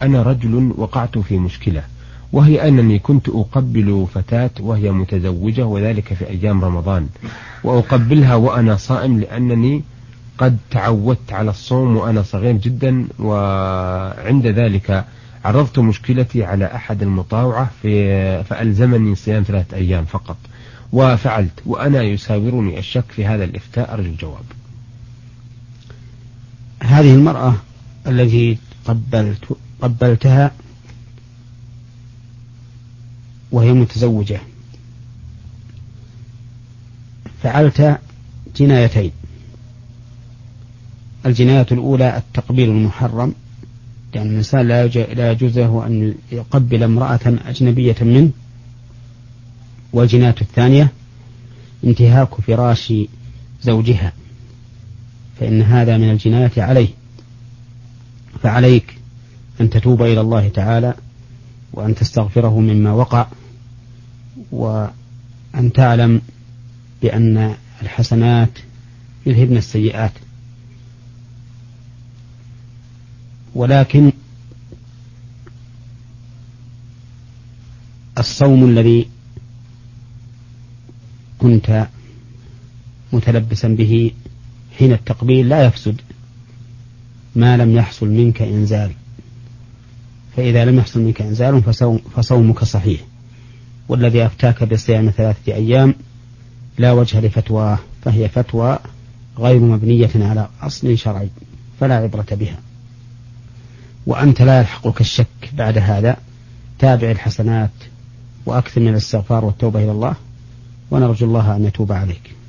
أنا رجل وقعت في مشكلة، وهي أنني كنت أقبل فتاة وهي متزوجة، وذلك في أيام رمضان، وأقبلها وأنا صائم لأنني قد تعودت على الصوم وأنا صغير جدا. وعند ذلك عرضت مشكلتي على أحد المطاوعة فألزمني صيام 3 أيام فقط، وفعلت، وأنا يساورني الشك في هذا الإفتاء، أرجو الجواب. هذه المرأة التي قبلتها وهي متزوجة، فعلت جنايتين. الجناية الأولى التقبيل المحرم، لأن الإنسان لا يجوز له أن يقبل امرأة أجنبية منه. والجناية الثانية انتهاك فراش زوجها، فإن هذا من الجناية عليه. فعليك أن تتوب إلى الله تعالى وأن تستغفره مما وقع، وأن تعلم بأن الحسنات يذهبن السيئات. ولكن الصوم الذي كنت متلبسا به حين التقبيل لا يفسد ما لم يحصل منك إنزال، فإذا لم يحصل منك إنزال فصومك صحيح. والذي أفتاك بصيام 3 أيام لا وجه لفتواه، فهي فتوى غير مبنية على أصل شرعي فلا عبرة بها. وأنت لا يلحقك الشك بعد هذا. تابع الحسنات وأكثر من الاستغفار والتوبة إلى الله، ونرجو الله أن يتوب عليك.